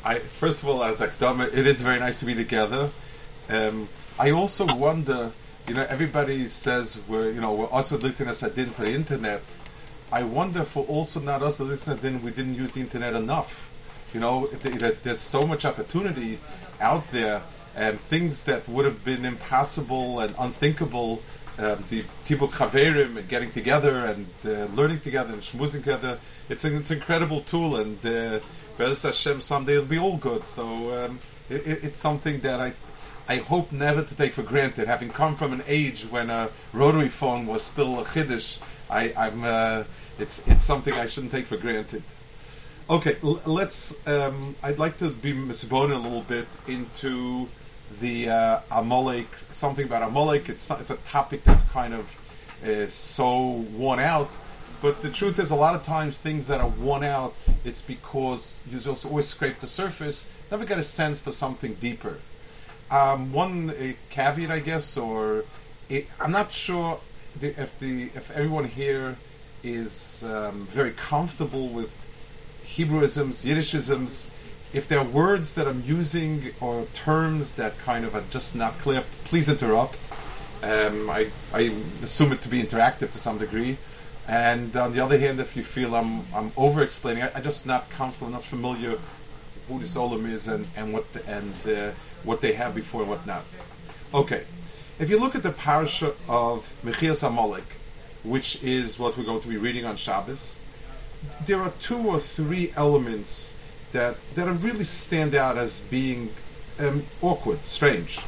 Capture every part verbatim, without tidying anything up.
I first of all, as Akdama, it is very nice to be together. Um, I also wonder, you know, everybody says we're, you know, we're also listening as adin for the internet. I wonder for also not us the listening we didn't use the internet enough. You know, that there's so much opportunity out there, and things that would have been impossible and unthinkable. Um, the Tibuk Chaverim and getting together and uh, learning together and schmoozing together. It's an it's an incredible tool, and uh, Be'ez Hashem someday it'll be all good. So um, it, it's something that I I hope never to take for granted. Having come from an age when a rotary phone was still a chiddush, I, I'm uh, it's it's something I shouldn't take for granted. Okay, l- let's. Um, I'd like to be misbone a little bit into the uh, Amalek, something about Amalek. It's it's a topic that's kind of uh, so worn out, but the truth is a lot of times things that are worn out, it's because you just always scrape the surface, never get a sense for something deeper. Um, one uh, caveat, I guess, or it, I'm not sure the, if the if everyone here is um, very comfortable with Hebrewisms, Yiddishisms. If there are words that I'm using or terms that kind of are just not clear, please interrupt. Um, I, I assume it to be interactive to some degree. And on the other hand, if you feel I'm I'm over-explaining, I, I'm just not comfortable, not familiar who this Olam is and, and what the, and uh, what they have before and what not. Okay, if you look at the parasha of Mechias Amalek, which is what we're going to be reading on Shabbos, there are two or three elements that that really stand out as being um, awkward, strange.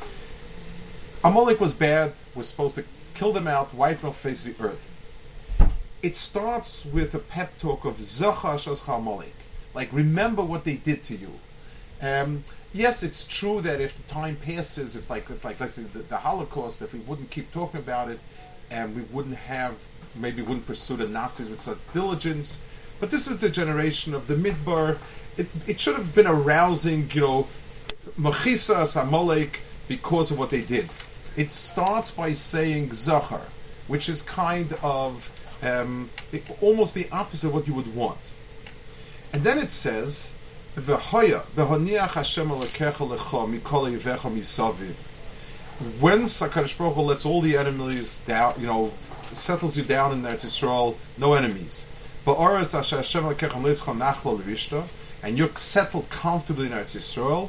Amalek was bad, was supposed to kill them out, wipe them off the face of the earth. It starts with a pep talk of Zachar Shazcha Amalek, like remember what they did to you. Um, yes, it's true that if the time passes, it's like it's like let's say the, the Holocaust. If we wouldn't keep talking about it, and we wouldn't have, maybe wouldn't pursue the Nazis with such diligence. But this is the generation of the Midbar. It, it should have been arousing, you know, Mechisas Amalek because of what they did. It starts by saying Zachar, which is kind of um, it, almost the opposite of what you would want. And then it says, V'hoya, v'honiach Hashem alekecha lecha mikol yevecha misaviv. When HaKadosh Baruch Hu lets all the enemies down, you know, settles you down in Eretz Yisrael, no enemies. And you're settled comfortably in Eretz Yisrael.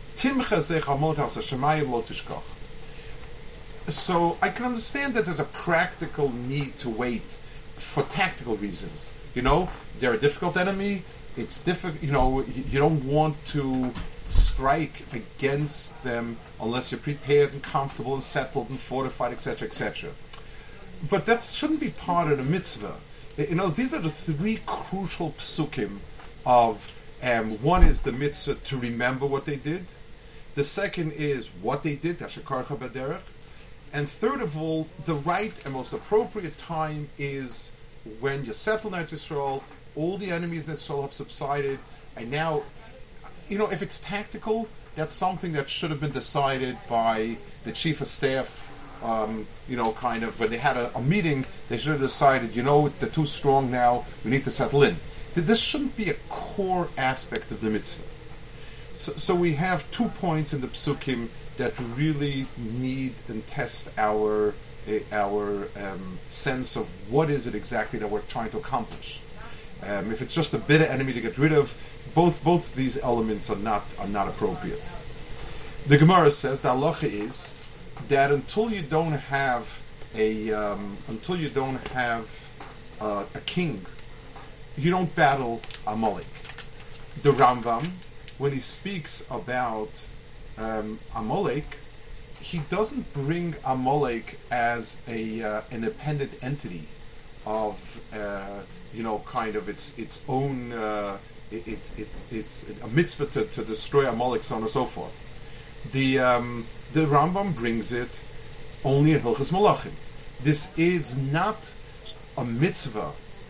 So I can understand that there's a practical need to wait for tactical reasons. You know, they're a difficult enemy. It's difficult. You know, you don't want to strike against them unless you're prepared and comfortable and settled and fortified, et cetera, et cetera. But that shouldn't be part of the mitzvah. You know, these are the three crucial psukim of, um, one is the mitzvah to remember what they did. The second is what they did, Hashakarcha Baderech. And third of all, the right and most appropriate time is when you're settled in Eretz Yisrael, all the enemies in Israel have subsided, and now, you know, if it's tactical, that's something that should have been decided by the chief of staff. Um, you know, kind of, when they had a, a meeting, they should have decided, you know, they're too strong now, we need to settle in. This shouldn't be a core aspect of the mitzvah. So, so we have two points in the psukim that really need and test our uh, our um, sense of what is it exactly that we're trying to accomplish. Um, if it's just a bitter enemy to get rid of, both both these elements are not are not appropriate. The Gemara says the halacha is that until you don't have a um, until you don't have uh, a king, you don't battle Amalek. The Rambam, when he speaks about um, Amalek, he doesn't bring Amalek as a uh, an independent entity of uh, you know kind of its its own uh, it, it's it's it's a mitzvah to, to destroy Amalek, so on and so forth. The um, the Rambam brings it only in Hilchos Malachim. This is not a mitzvah,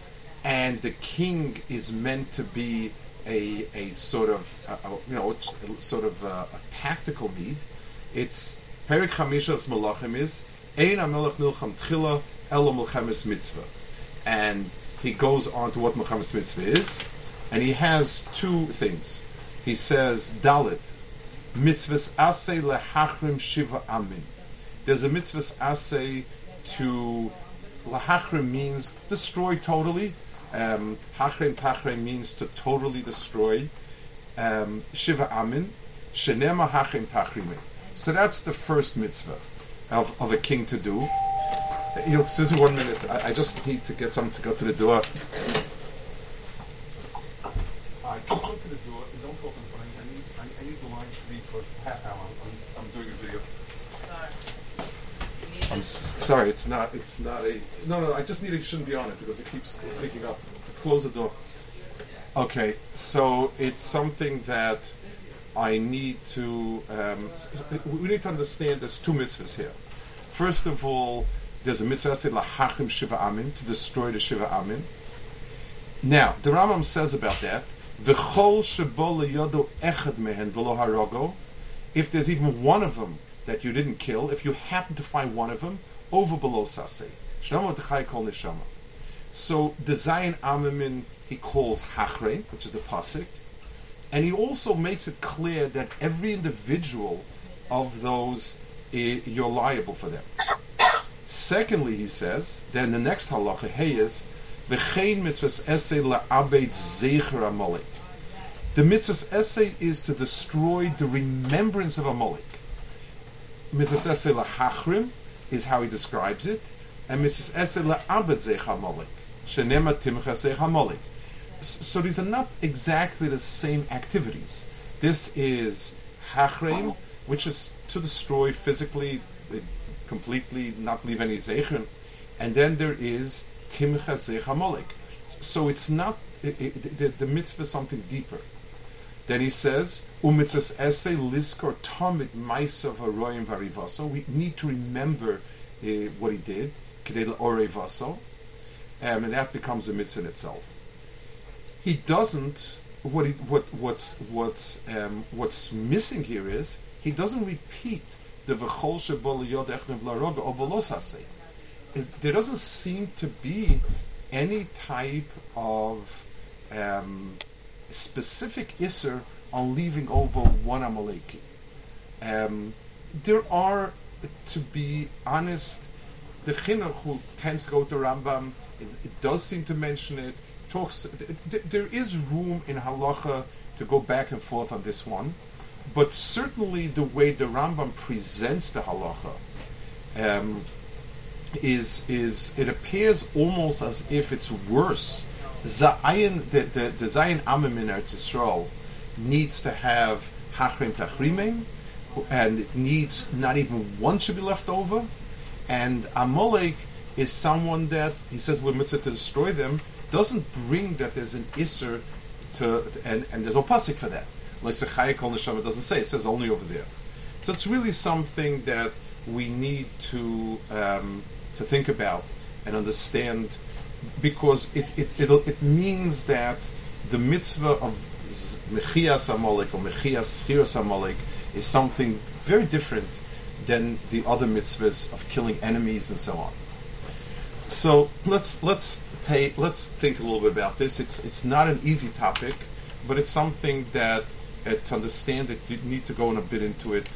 and the king is meant to be a a sort of a, a, you know it's a, sort of a, a tactical need. It's Perik Chamisha Hilchos Malachim is Ein HaMelech Nilcham Tchila Elo Milchemes Mitzvah, and he goes on to what Milchemes Mitzvah is, and he has two things. he says, Dalit, mitzvahs asay lehachrim shiva amin. There's a mitzvahs asay to, lehachrim means destroy totally. Um, hachrim tachrim means to totally destroy. Um, shiva amin, shenema hachrim tachrime. So that's the first mitzvah of, of a king to do. You'll, excuse me one minute. I, I just need to get something to go to the door. I can go to the door. Don't open the phone. I need, I, I need the line free for half hour. I'm, I'm doing a video. Sorry. I'm s- sorry. It's not. It's not a. No, no. I just need. It shouldn't be on it because it keeps picking up. Close the door. Okay. So it's something that I need to. Um, we need to understand. There's two mitzvahs here. First of all, there's a mitzvah said lahachim shiva amin, to destroy the shiva amin. Now the Rambam says about that. V'chol shebo leyodo echad mehen v'lo harogo. If there's even one of them that you didn't kill, if you happen to find one of them, over below saseh. Shnamo t'chai kol neshama. So the Zayin Amamin he calls hachre, which is the pasuk, and he also makes it clear that every individual of those eh, you're liable for them. Secondly, he says, then the next halacha hey is v'chein mitzvahs esay la'abed zecher Amalek. The mitzvahs esay is to destroy the remembrance of Amalek. Mitzvahs esay la'hachrim is how he describes it, and mitzvahs esay la'abed zecher Amalek. Shenema timcha zecher Amalek. So these are not exactly the same activities. This is hachrein, which is to destroy physically, completely, not leave any zecher, and then there is timcha zecher Amalek. So it's not it, it, the, the mitzvah is something deeper. Then he says, "Umitzvahs esay liskor tamid ma'asav haroyim varivaso." We need to remember uh, what he did, kedei la'orei vaso, um, and that becomes a mitzvah in itself. He doesn't. What he, what what's what's um, what's missing here is he doesn't repeat the v'chol shebo liyod echnev laroga or v'los hasei. There doesn't seem to be any type of um, specific isser on leaving over one Amaleki. Um, there are, to be honest, the Chinuch who tends to go to Rambam, it, it does seem to mention it. Talks. Th- there is room in halacha to go back and forth on this one, but certainly the way the Rambam presents the halacha. Um, Is is it appears almost as if it's worse. Zayin, the the, the Zayin Amim in Eretz Yisrael needs to have hachrim tachrimim, and it needs not even one should be left over. And Amalek is someone that he says we're mitzvah to destroy them, doesn't bring that there's an isser to and, and there's no pasuk for that. Like Sechai Kol Neshama doesn't say, it says only over there. So it's really something that we need to um, to think about and understand, because it it it, it means that the mitzvah of Mechias Amalek or Mechias Schiras Amalek is something very different than the other mitzvahs of killing enemies and so on. So let's let's take let's think a little bit about this. It's it's not an easy topic, but it's something that uh, to understand it you need to go in a bit into it.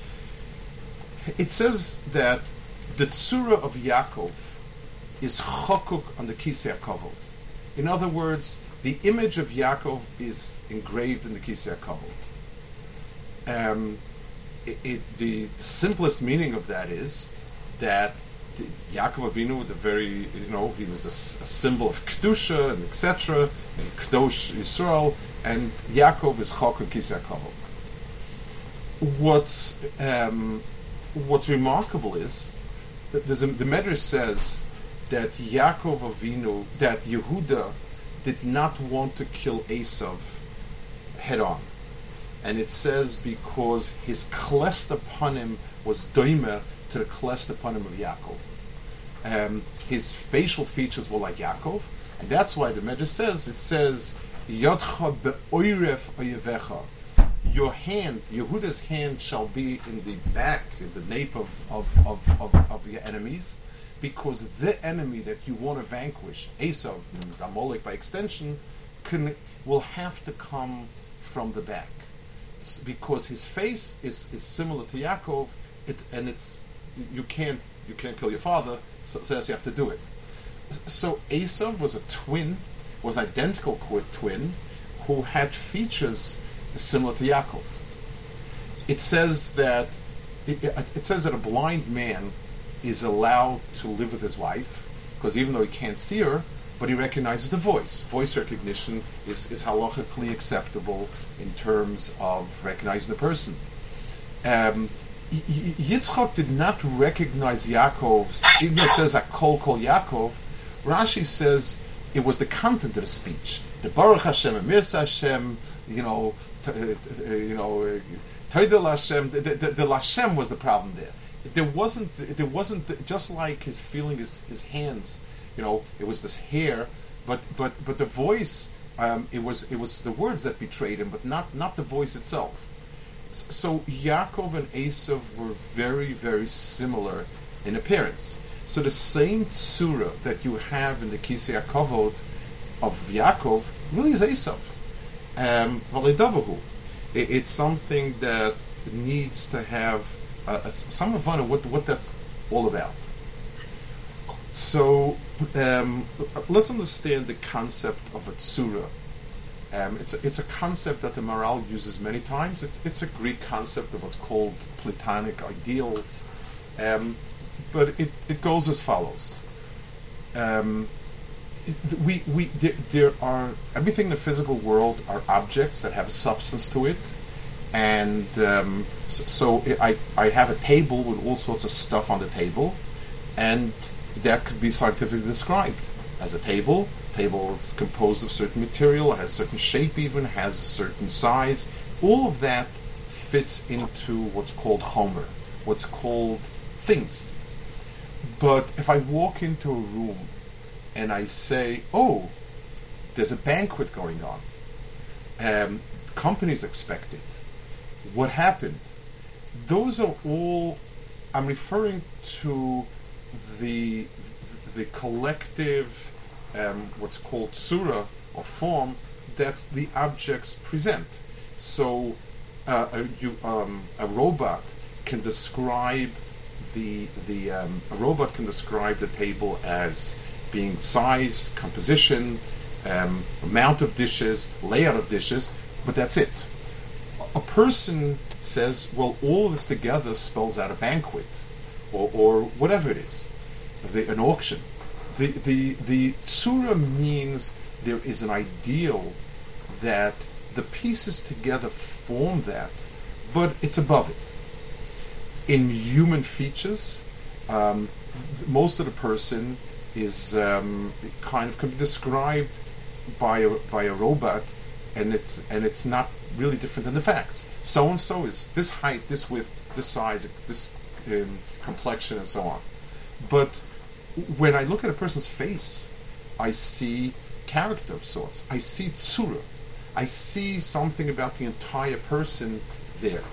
It says that the tzura of Yaakov is chokuk on the kisei hakavod. In other words, the image of Yaakov is engraved in the kisei hakavod. Um, it, it, the simplest meaning of that is that the Yaakov Avinu, the very you know, he was a, a symbol of kedusha and et cetera, and kadosh Yisrael, and Yaakov is chokuk kisei hakavod. What's um, What's remarkable is that a, the Medrash says that Yaakov Avinu, that Yehuda did not want to kill Esav head on. And it says because his klest upon him was doimer to the klest upon him of Yaakov. Um, his facial features were like Yaakov, and that's why the Medrash says, it says, Yodcha be'oiref oyevecha. Your hand, Yehuda's hand shall be in the back, in the nape of, of, of, of, of your enemies, because the enemy that you want to vanquish, Esav, and Amalek by extension, can, will have to come from the back. because his face is, is similar to Yaakov, it, and it's you can't you can't kill your father, so, so you have to do it. So Esav was a twin, was an identical twin, who had features similar to Yaakov. It says that it, it says that a blind man is allowed to live with his wife, because even though he can't see her, but he recognizes the voice. Voice recognition is, is halachically acceptable in terms of recognizing the person. Um, Yitzchak did not recognize Yaakov's, even though it says Akol Kol Yaakov, Rashi says it was the content of the speech. The Baruch Hashem, Emirsa Hashem, you know, t- uh, you know, Toidel Hashem. The, the, the Lashem was the problem there. There wasn't, there wasn't just like his feeling his, his hands. You know, it was this hair, but but but the voice. Um, it was it was the words that betrayed him, but not not the voice itself. So Yaakov and Esav were very very similar in appearance. So the same tzura that you have in the Kisei HaKavod of Yaakov really is Esav. Um, it, it's something that needs to have uh, some of what what that's all about. So um, let's understand the concept of a tzura. Um, it's a, it's a concept that the Maharal uses many times. It's it's a Greek concept of what's called Platonic ideals, um, but it, it goes as follows. Um, it, we we there, there are everything in the physical world are objects that have a substance to it, and um, so, so I I have a table with all sorts of stuff on the table, and that could be scientifically described as a table. Table is composed of certain material, has certain shape even, has a certain size. All of that fits into what's called Homer, what's called things. But if I walk into a room and I say, oh, there's a banquet going on, um, companies expect it, what happened? Those are all, I'm referring to the the collective, um, what's called tzura, or form, that the objects present. So uh, a, you, um, a robot can describe the the um, a robot can describe the table as being size, composition, um, amount of dishes, layout of dishes, but that's it. A person says, well, all this together spells out a banquet, or, or whatever it is, the, an auction. The the the tzura means there is an ideal that the pieces together form that, but it's above it. In human features, um, most of the person is um, kind of can be described by a by a robot, and it's and it's not really different than the facts. So and so is this height, this width, this size, this um, complexion, and so on. But when I look at a person's face, I see character of sorts. I see tzura. I see something about the entire person there.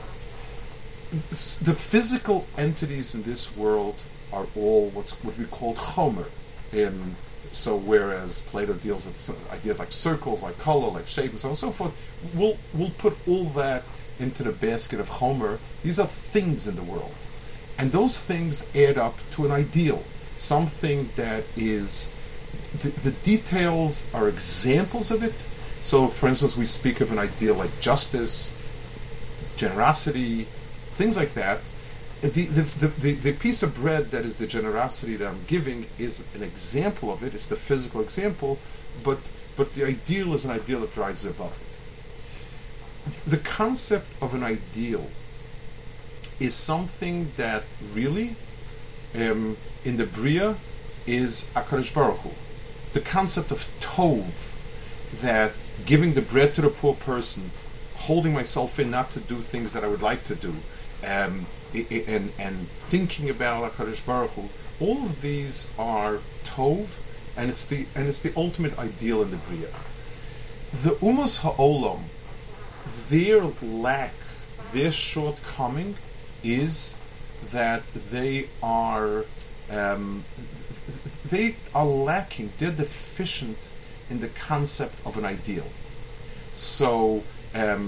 The physical entities in this world are all what's what we call chomer. In, so whereas Plato deals with ideas like circles, like color, like shape, and so on and so forth, we'll we'll put all that into the basket of chomer. These are things in the world, and those things add up to an ideal, something that is the, the details are examples of it. So, for instance, we speak of an ideal like justice, generosity, things like that. The, the, the, the, the piece of bread that is the generosity that I'm giving is an example of it. It's the physical example, but but the ideal is an ideal that rises above it. The concept of an ideal is something that really, um, in the Bria, is HaKadosh Baruch Hu. The concept of Tov, that giving the bread to the poor person, holding myself in not to do things that I would like to do, um, and and thinking about HaKadosh Baruch Hu, all of these are Tov, and it's the and it's the ultimate ideal in the Bria. The Umas Ha'olam, their lack, their shortcoming, is that they are um, they are lacking. They're deficient in the concept of an ideal. So um,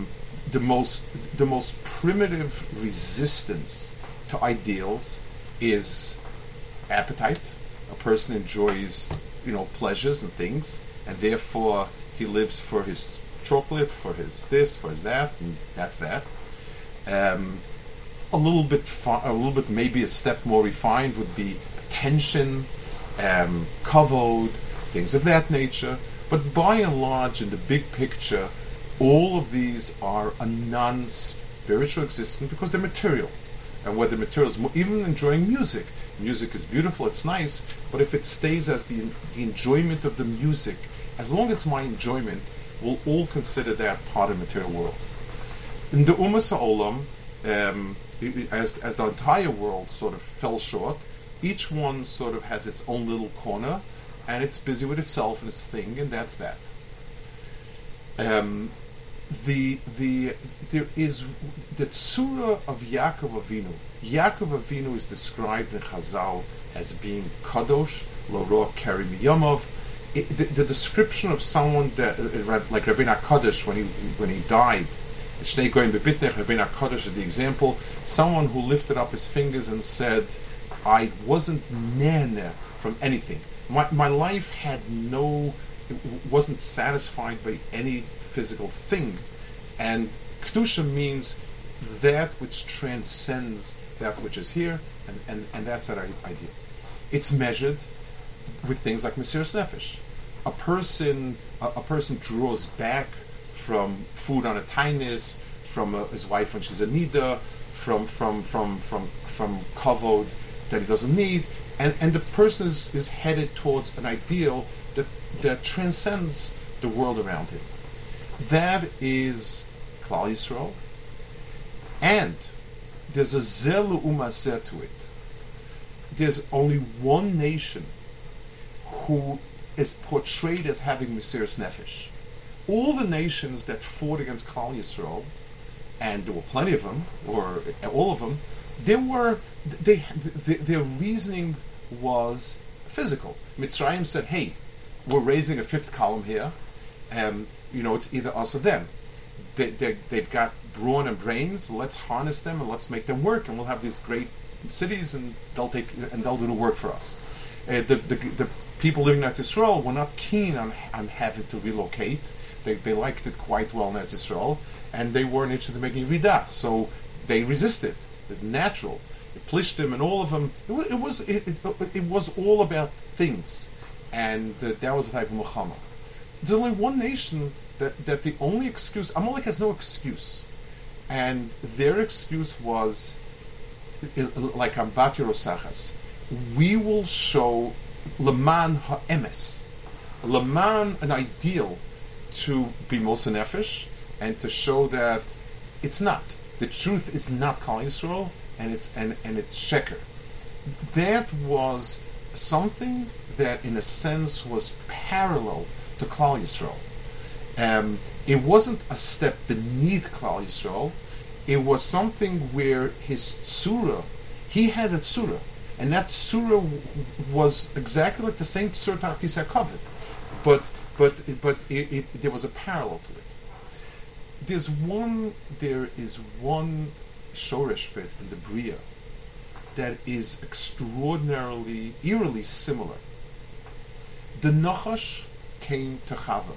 the most the most primitive resistance to ideals is appetite. A person enjoys, you know, pleasures and things, and therefore he lives for his chocolate, for his this, for his that, and that's that. Um, a little bit, fi- a little bit, maybe a step more refined would be attention, um, kavod, things of that nature. But by and large, in the big picture, all of these are a non-spiritual existence because they're material. And whether material is, even enjoying music, music is beautiful, it's nice, but if it stays as the, the enjoyment of the music, as long as my enjoyment, we'll all consider that part of the material world. In the Umas Ha'olam, um, as, as the entire world sort of fell short, each one sort of has its own little corner, and it's busy with itself and its thing, and that's that. Um, the the there is the tzura of Yaakov Avinu. Yaakov Avinu is described in Chazal as being kadosh, l'roa keri miyamov. It, the, the description of someone that, uh, like Rabbeinu HaKadosh, when he when he died, Shnei Goyim Bebitnech, Rabbeinu HaKadosh is the example. Someone who lifted up his fingers and said, "I wasn't nene from anything. My my life had no, it wasn't satisfied by any physical thing." And Kedusha means that which transcends that which is here, and, and, and that's that idea. It's measured with things like Mesiras Nefesh. A person, a, a person draws back from food on a tainis, from a, his wife when she's a nida, from from from from from kavod that he doesn't need, and, and the person is, is headed towards an ideal that that transcends the world around him. That is Klal Yisrael, and there's a zelu umazeh to it. There's only one nation who is portrayed as having Mesiras Nefesh. All the nations that fought against Klal Yisrael, and there were plenty of them, or all of them, they were they, they their reasoning was physical. Mitzrayim said, "Hey, we're raising a fifth column here, and you know it's either us or them. They, they they've got brawn and brains. Let's harness them and let's make them work, and we'll have these great cities, and they'll take and they'll do the work for us." Uh, the, the the people living in Eretz Yisrael were not keen on on having to relocate. They they liked it quite well in Eretz Yisrael, and they weren't interested in making Ridah, so they resisted. It's natural. Plishtim and all of them. It was it was, it, it, it was all about things, and uh, that was the type of Muhammad. There's only one nation that, that the only excuse, Amalek has no excuse, and their excuse was like Ambati Rosachas. We will show Leman ha'emes, Leman, an ideal to be Mosa Nefesh, and to show that it's not. The truth is not Klal Yisrael, and it's and, and it's Sheker. That was something that, in a sense, was parallel to Klal Yisrael. Um, it wasn't a step beneath Klal Yisrael. It was something where his tzura, he had a tzura, and that tzura w- was exactly like the same tzura Tachtis HaKavod, but but but it, it, there was a parallel to it. There's one, there is one shoresh fit in the Bria that is extraordinarily, eerily similar. The Nachash came to Chava,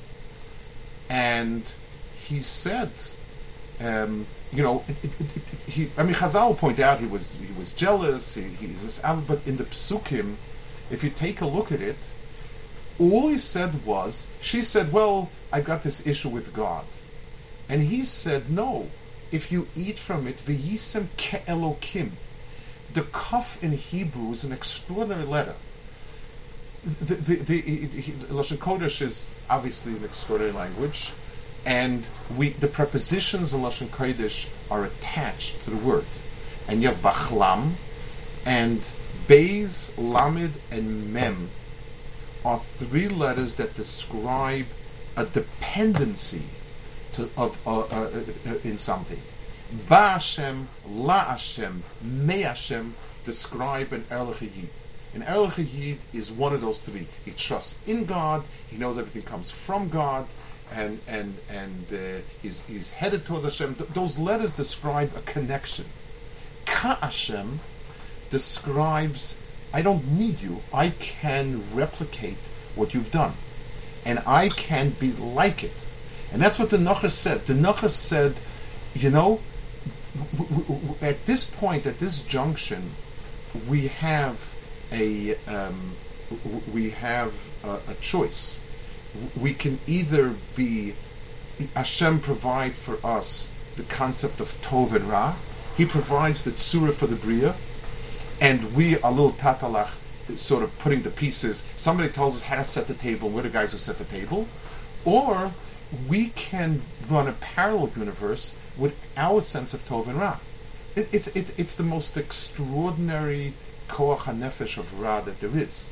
and he said, um, you know, it, it, it, it, he, I mean, Chazal point out he was he was jealous. He, he's this, but in the Psukim, if you take a look at it, all he said was, she said, "Well, I've got this issue with God," and he said, "No, if you eat from it, v'yisem ke'elokim." The kaf in Hebrew is an extraordinary letter. The, the, the, the Lashon Kodesh is obviously an extraordinary language, and we the prepositions in Lashon Kodesh are attached to the word. And you have Bachlam, and Beis, Lamed, and Mem are three letters that describe a dependency to, of uh, uh, uh, in something. Ba Hashem, La Hashem, Me Hashem describe an Erlich Yid. An Erlich Yid is one of those three. He trusts in God, he knows everything comes from God, and and and uh, he's he's headed towards Hashem. Th- those letters describe a connection. Ka Hashem describes, I don't need you. I can replicate what you've done, and I can be like it. And that's what the Nachas said. The Nachas said, you know, w- w- w- at this point, at this junction, we have a um, w- we have a, a choice. We can either be, Hashem provides for us the concept of Tov and Ra. He provides the tzura for the Bria, and we a little tatalach, sort of putting the pieces. Somebody tells us how to set the table. We're the guys who set the table, or we can run a parallel universe with our sense of Tov and Ra. It, it, it, it's the most extraordinary koach hanefesh of Ra that there is.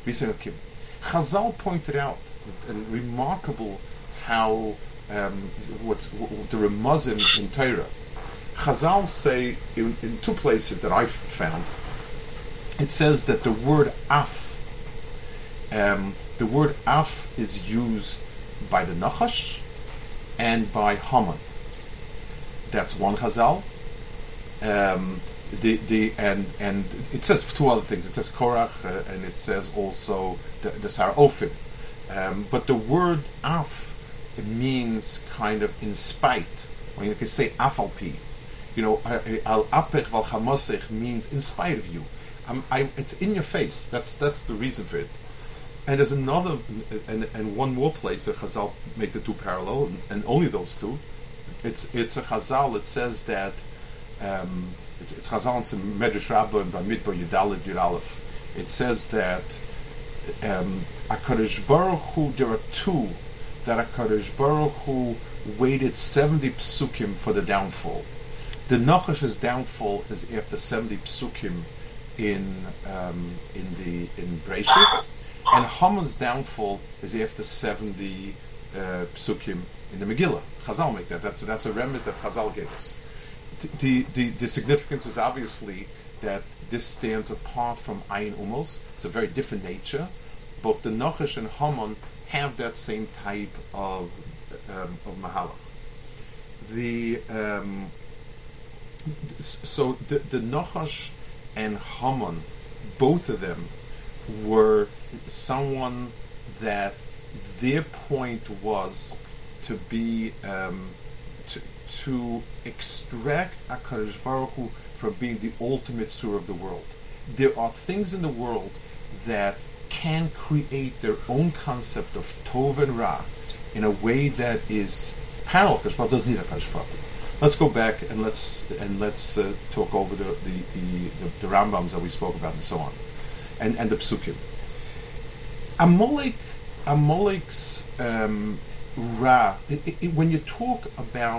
Chazal pointed out, and remarkable how um, what's what, the Ramazim in Torah. Chazal say in, in two places that I've found, it says that the word af, um, the word af is used by the Nachash and by Haman. That's one Chazal. Um, the the and and it says two other things. It says Korach uh, and it says also the, the Sar Ophim. Um, but the word af, it means kind of in spite. Or you can say afalpi. You know, al apech val chamasech means in spite of you. I'm, I, it's in your face. That's that's the reason for it. And there's another, and, and one more place that Chazal make the two parallel, and, and only those two. It's it's a Chazal. It says that um, it's, it's Chazal in Medrash Rabbah and Bamidbar Yudalid Yudalef. It says that um, HaKadosh Baruch Hu, there are two that HaKadosh Baruch Hu waited seventy psukim for the downfall. The Nachash's downfall is after seventy psukim in um, in the in Breishis, and Haman's downfall is after seventy uh, psukim in the Megillah. Chazal make that. That's that's a remez that Chazal gave us. The, the the significance is obviously that this stands apart from Ayin Umos. It's a very different nature. Both the Nachash and Haman have that same type of um, of mahalach. The um, so the the Nachash and Haman, both of them were someone that their point was to be um, to, to extract HaKadosh Baruch Hu from being the ultimate surah of the world. There are things in the world that can create their own concept of Tov and Ra in a way that is parallel. HaKadosh Baruch Hu doesn't need HaKadosh Baruch Hu. Let's go back and let's and let's uh, talk over the the, the the the Rambams that we spoke about and so on, and and the Psukim. Amalek, Amalek's um, Ra. It, it, when you talk about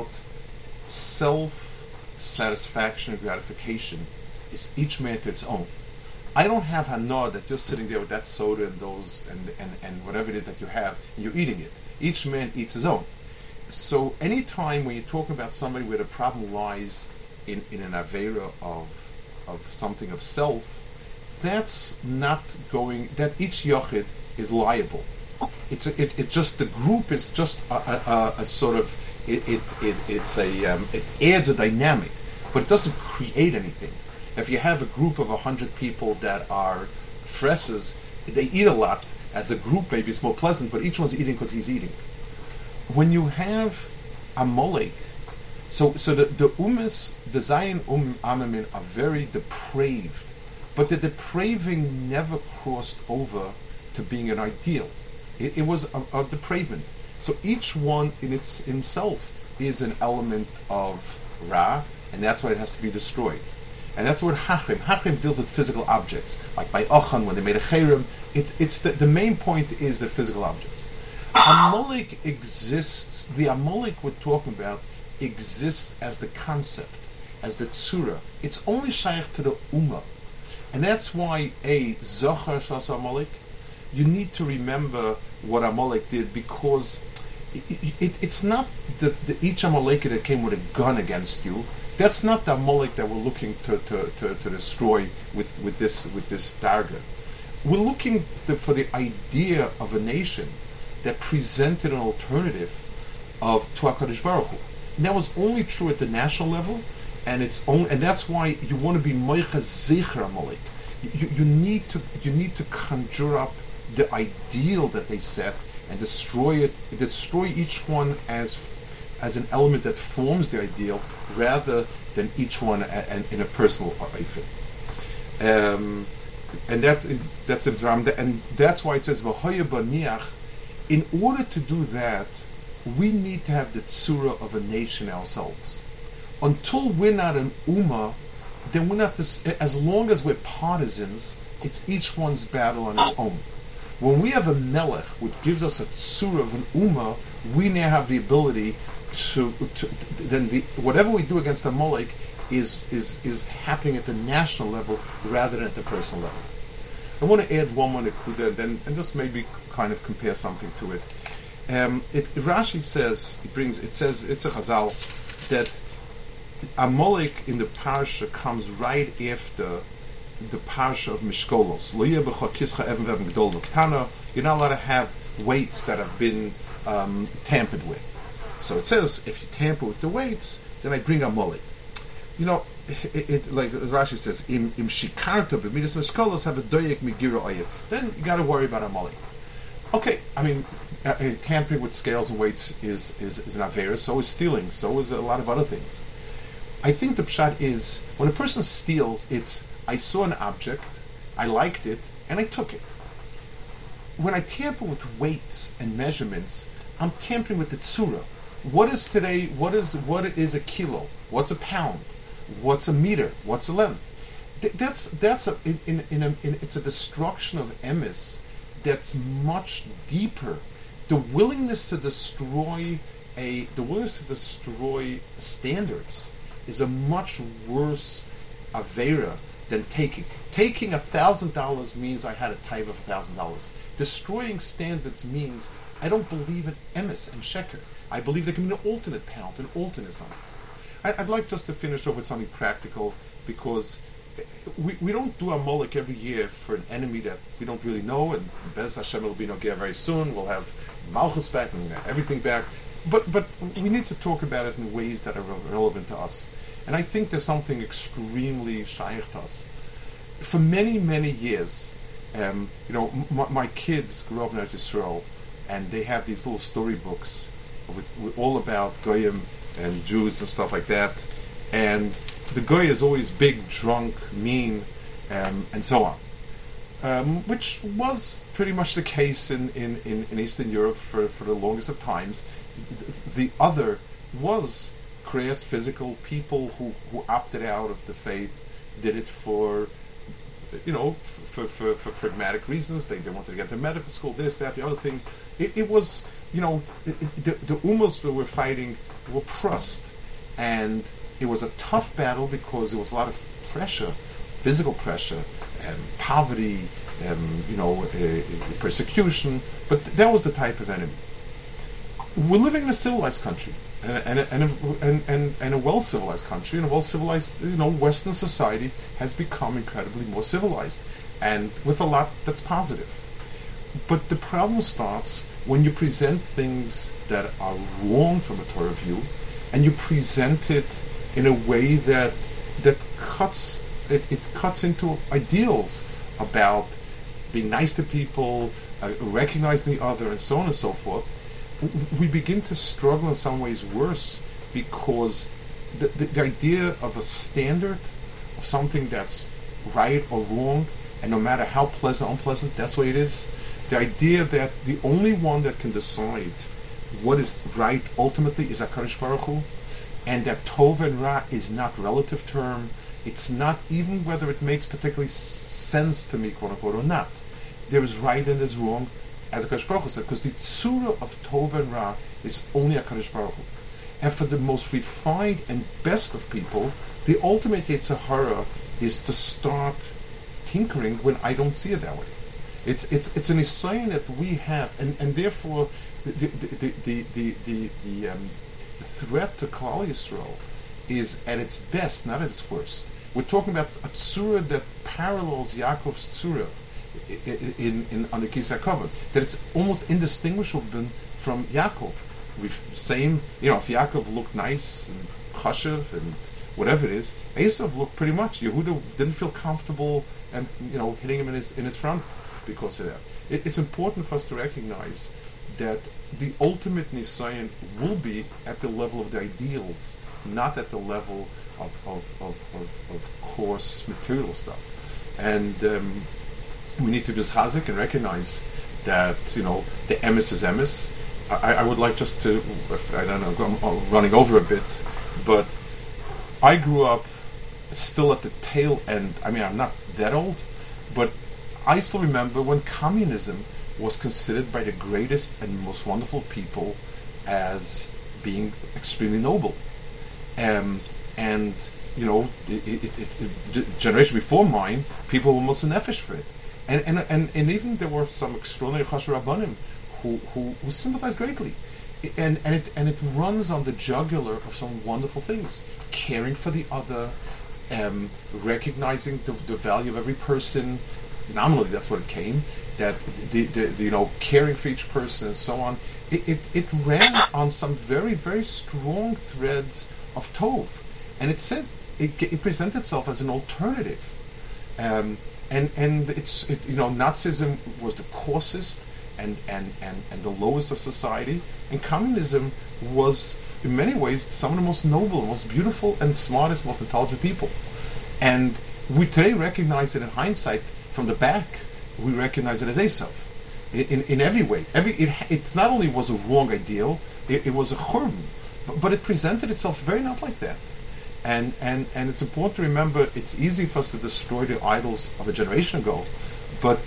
self-satisfaction and gratification, it's each man to its own. I don't have Hana that you're sitting there with that soda and those and, and, and whatever it is that you have, and you're eating it. Each man eats his own. So anytime when you talk about somebody where the problem lies in, in an avera of of something of self, that's not going, that each yochid is liable. It's a, it, it just, the group is just a, a, a sort of, it, it, it it's a, um, it adds a dynamic, but it doesn't create anything. If you have a group of a hundred people that are fresses, they eat a lot. As a group, maybe it's more pleasant, but each one's eating because he's eating. When you have Amalek, so so the the umis, the Zion um amamin are very depraved, but the depraving never crossed over to being an ideal. It, it was a, a depravement. So each one in its himself is an element of Ra, and that's why it has to be destroyed. And that's what Hachrim. Hachrim deals with physical objects, like by Ochan when they made a Cherem. It's it's the, the main point is the physical objects. Amalek exists, the Amalek we're talking about exists as the concept, as the tzura. It's only shaykh to the ummah. And that's why, a Zohar Shas Amalek, you need to remember what Amalek did, because it, it, it's not the, the each Amalek that came with a gun against you. That's not the Amalek that we're looking to, to, to, to destroy with, with this with this darga. We're looking to, for the idea of a nation that presented an alternative of to HaKadosh Baruch Hu. And that was only true at the national level, and it's only, and that's why you want to be Moicha Zecher Amalek. You, you need to you need to conjure up the ideal that they set and destroy it, destroy each one as as an element that forms the ideal, rather than each one a, a, in a personal eifel. Um, and that that's and that's why it says V'hoya baniach. In order to do that, we need to have the tzura of a nation ourselves. Until we're not an ummah, then we're not this. As long as we're partisans, it's each one's battle on its own. When we have a melech, which gives us a tzura of an ummah, we now have the ability to, to then the, whatever we do against the molek is is is happening at the national level rather than at the personal level. I want to add one more nekuda, then and just maybe kind of compare something to it. Um, it Rashi says it brings it says it's a chazal that Amalek in the parsha comes right after the parsha of Mishkolos. You're not allowed to have weights that have been um, tampered with. So it says, if you tamper with the weights, then I bring Amalek. You know, it, it, like Rashi says, im im shikarta b'midas Mishkolos have a doyek migira oyev. Then you got to worry about Amalek. Okay, I mean, uh, uh, tampering with scales and weights is is, is an avera. So is stealing. So is a lot of other things. I think the pshat is, when a person steals, it's, I saw an object, I liked it, and I took it. When I tamper with weights and measurements, I'm tampering with the tzura. What is today, what is what is a kilo? What's a pound? What's a meter? What's a length? Th- that's that's a, in, in, in a, in, it's a destruction of emes that's much deeper. The willingness to destroy a, the willingness to destroy standards is a much worse avera than taking. Taking a thousand dollars means I had a tithe of a thousand dollars. Destroying standards means I don't believe in emes and sheker. I believe there can be an alternate pound, an alternate something. I, I'd like just to finish off with something practical, because we, we don't do a molek every year for an enemy that we don't really know, and Bez Hashem will be Nogea very soon. We'll have Malchus back and everything back. But but we need to talk about it in ways that are relevant to us. And I think there's something extremely shaykh to us. For many, many years, um, you know, m- my kids grew up in Eretz Yisrael, and they have these little storybooks with, with all about Goyim and Jews and stuff like that. And the Goy is always big, drunk, mean, um, and so on. Um, which was pretty much the case in, in, in, in Eastern Europe for, for the longest of times. The other was crass, physical people who, who opted out of the faith, did it for, you know, for, for, for pragmatic reasons. They, they wanted to get to medical school, this, that, the other thing. It, it was, you know, it, it, the, the Ummahs that were fighting were Prust. And it was a tough battle because there was a lot of pressure, physical pressure, um, poverty, um, you know, uh, persecution. But th- that was the type of enemy. We're living in a civilized country, and, and, and, a, and, and, and a well-civilized country, and a well-civilized, you know, Western society has become incredibly more civilized, and with a lot that's positive. But the problem starts when you present things that are wrong from a Torah view, and you present it in a way that that cuts it, it cuts into ideals about being nice to people, uh, recognizing the other, and so on and so forth. We begin to struggle in some ways worse, because the, the, the idea of a standard of something that's right or wrong, and no matter how pleasant or unpleasant, that's what it is. The idea that the only one that can decide what is right ultimately is HaKadosh Baruch Hu, and that Tov and Ra is not relative term. It's not even whether it makes particularly sense to me, quote unquote, or not. There is right and there is wrong, as HaKadosh Baruch Hu said, because the tzura of Tov and Ra is only HaKadosh Baruch Hu. And for the most refined and best of people, the ultimate Yetzer Hara is to start tinkering when I don't see it that way. It's it's it's an assign that we have, and, and therefore the the the the the, the, the, um, the threat to Klal Yisrael is at its best, not at its worst. We're talking about a tzura that parallels Yaakov's tzura in, in, in on the Kisei HaKavod, that it's almost indistinguishable from Yaakov. we same, you know, if Yaakov looked nice and chashiv and whatever it is, Esav looked pretty much. Yehuda didn't feel comfortable, and you know, hitting him in his in his front because of that. It, it's important for us to recognize that the ultimate nisayon will be at the level of the ideals, not at the level of of of, of, of coarse material stuff. And um, we need to be chazik and recognize that, you know, the emes is emes. I, I would like just to, I don't know, I'm running over a bit, but I grew up still at the tail end. I mean, I'm not that old, but I still remember when communism was considered by the greatest and most wonderful people as being extremely noble. Um, and, you know, it, it, it, it, generation before mine, people were almost a nefesh for it. And, and, and, and even there were some extraordinary chashuv rabbanim who, who, who sympathized greatly. And, and, it, and it runs on the jugular of some wonderful things. Caring for the other, um, recognizing the, the value of every person. Nominally, that's what it came. That the, the, the you know, caring for each person and so on. It, it, it ran on some very, very strong threads of Tov. And it said, it, it presented itself as an alternative. Um, and and it's, it, you know, Nazism was the coarsest and, and, and, and the lowest of society. And communism was, in many ways, some of the most noble, most beautiful, and smartest, most intelligent people. And we today recognize it in hindsight, from the back, we recognize it as Esav. In, in, in every way. Every it, it's not only was a wrong ideal, it, it was a churban, but, but it presented itself very not like that. And, and, and it's important to remember, it's easy for us to destroy the idols of a generation ago, but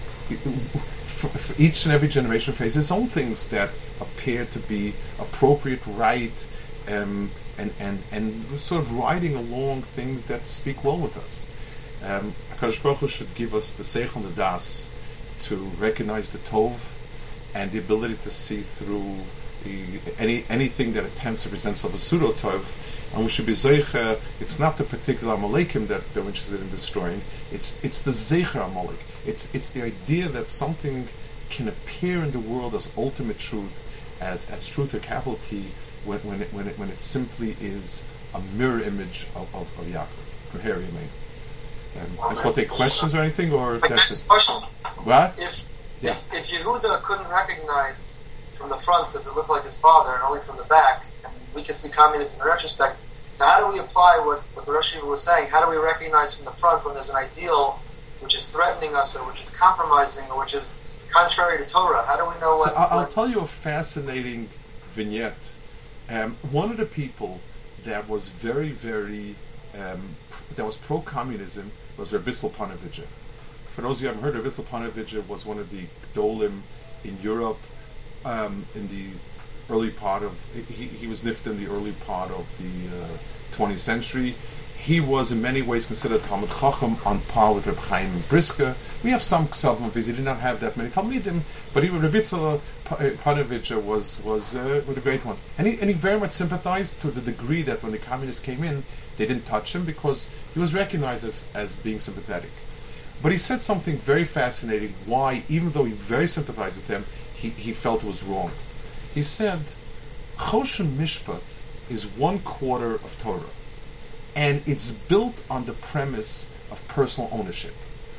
for, for each and every generation faces its own things that appear to be appropriate, right, um, and, and, and sort of riding along things that speak well with us. Um, HaKadosh Baruch Hu should give us the seichel and the das to recognize the tov and the ability to see through the, any anything that attempts to present itself as pseudo tov. And we should be zeicher. It's not the particular Amalekim that they're interested in destroying. It's it's the zeicher Amalek. It's it's the idea that something can appear in the world as ultimate truth, as as truth or capital T, when when it when it when it simply is a mirror image of of, of Yaakov. Here, you may. Um, I suppose take questions or anything, or that's next question. What? If, yeah. if if Yehuda couldn't recognize from the front because it looked like his father, and only from the back, and we can see communism in retrospect. So how do we apply what, what the Rosh Yeshiva was saying? How do we recognize from the front when there's an ideal which is threatening us, or which is compromising, or which is contrary to Torah? How do we know? So what, I'll, I'll what tell you a fascinating vignette. Um, one of the people that was very, very um, that was pro-communism was Reb Itzel Panovich. For those of you who haven't heard, Reb Itzel Panovich was one of the Gdolim in Europe um, in the early part of, he, he was nifted in the early part of the uh, twentieth century. He was in many ways considered Talmud Chacham on par with Reb Chaim Brisker. We have some ksavim of his, he did not have that many Talmidim, but even Reb Itzel Panovich was, was uh, one of the great ones. And he, and he very much sympathized to the degree that when the communists came in, they didn't touch him because he was recognized as, as being sympathetic. But he said something very fascinating, why, even though he very sympathized with them, he, he felt it was wrong. He said, Choshen Mishpat is one quarter of Torah, and it's built on the premise of personal ownership.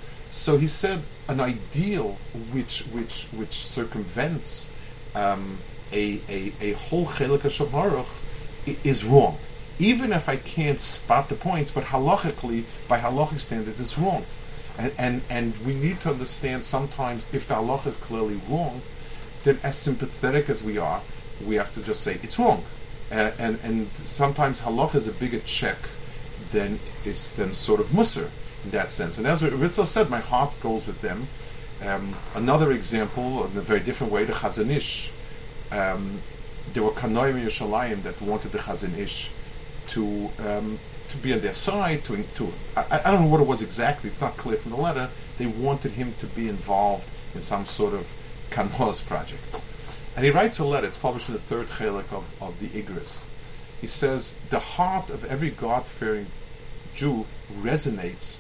So he said, an ideal which which which circumvents um, a, a a whole Chelik HaShem Aruch is wrong, even if I can't spot the points. But halachically, by halachic standards, it's wrong, and and and we need to understand sometimes if the halacha is clearly wrong, then as sympathetic as we are, we have to just say it's wrong. Uh, and and sometimes halacha is a bigger check than is than sort of musar in that sense. And as Ritzel said, my heart goes with them. Um, another example, in a very different way, the Chazon Ish. Um, there were Kanoim in Yerushalayim that wanted the Chazon Ish to um, to be on their side. To to I, I don't know what it was exactly. It's not clear from the letter. They wanted him to be involved in some sort of Kanos project. And he writes a letter, it's published in the third chelik of, of the Igris. He says, the heart of every God-fearing Jew resonates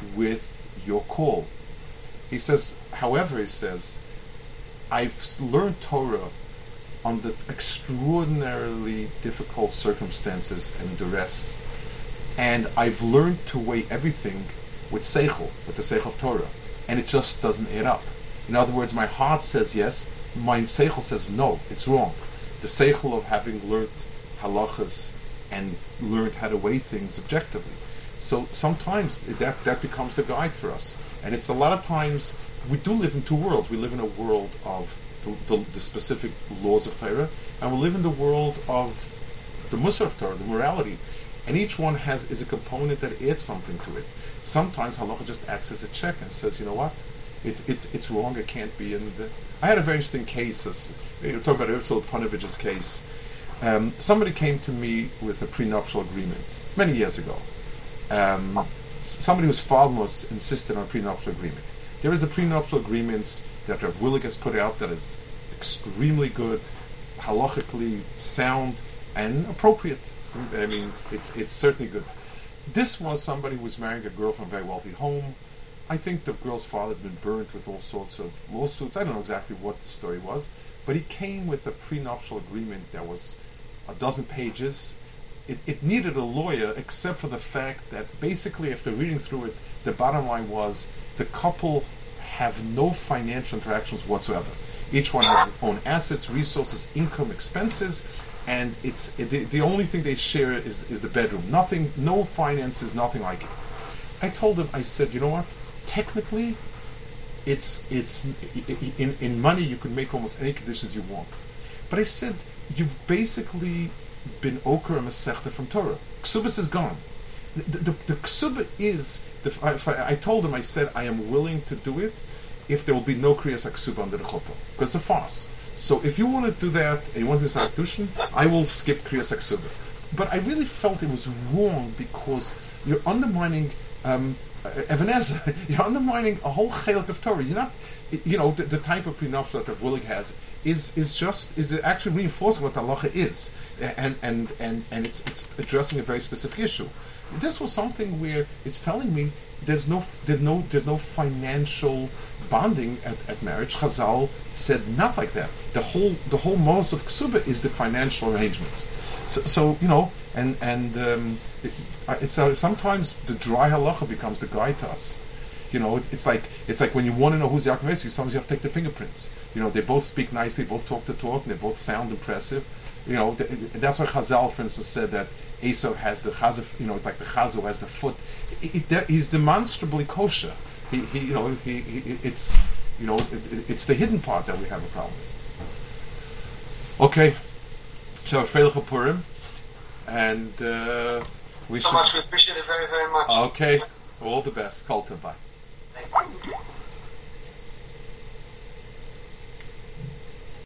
with your call. He says, however, he says, I've learned Torah under extraordinarily difficult circumstances and duress. And I've learned to weigh everything with seichel, with the seichel of Torah, and it just doesn't add up. In other words, my heart says yes, my seichel says no, it's wrong. The seichel of having learned halachas and learned how to weigh things objectively. So sometimes that, that becomes the guide for us. And it's a lot of times, we do live in two worlds. We live in a world of the, the, the specific laws of Torah, and we live in the world of the Musar of Torah, the morality. And each one has is a component that adds something to it. Sometimes halacha just acts as a check and says, you know what, it, it, it's wrong, it can't be. And I had a very interesting case, as you know, talking about Ursula Panovich's case. Um, somebody came to me with a prenuptial agreement many years ago. Um, somebody whose father was insisted on a prenuptial agreement. There is the prenuptial agreements that Rav Willig has put out that is extremely good, halachically sound, and appropriate. I mean, it's it's certainly good. This was somebody who was marrying a girl from a very wealthy home. I think the girl's father had been burnt with all sorts of lawsuits. I don't know exactly what the story was, but he came with a prenuptial agreement that was a dozen pages. It, it needed a lawyer, except for the fact that basically, after reading through it, the bottom line was the couple have no financial interactions whatsoever. Each one has its own assets, resources, income, expenses, and it's it, the, the only thing they share is, is the bedroom. Nothing, no finances, nothing like it. I told him, I said, you know what? Technically, it's it's in in money you can make almost any conditions you want. But I said, you've basically been oker and mesechta from Torah. Ksubas is gone. The, the, the ksuba is. The, if I, I told him, I said, I am willing to do it if there will be no kriyas aksuba under the chuppah, because it's a farce. So if you want to do that and you want to do Sarakdushin, I will skip kriyas aksuba. But I really felt it was wrong because you're undermining um, Even Ezer. You're undermining a whole chelik of Torah. You're not, you know, the, the type of prenuptial that Rav Willig has is is just is actually reinforcing what halacha is, and and and and it's it's addressing a very specific issue. This was something where it's telling me there's no there's no there's no financial bonding at, at marriage. Chazal said not like that. The whole the whole mos of ksuba is the financial arrangements. So, so you know, and and um, it, it's uh, sometimes the dry halacha becomes the guide to us. You know, it, it's like it's like when you want to know who's Yaakov Esau, sometimes you have to take the fingerprints. You know, they both speak nicely, both talk the talk, and they both sound impressive. You know, th- that's why Chazal, for instance, said that Esau has the chazaf. You know, it's like the chazal has the foot. It, it, he's demonstrably kosher. He, he you know, he, he, it's, you know, it, it's the hidden part that we have a problem with. Okay, so Freilich Purim, and uh, we so should, much. We appreciate it very, very much. Okay, all the best. Kol tov, bye. Thank you.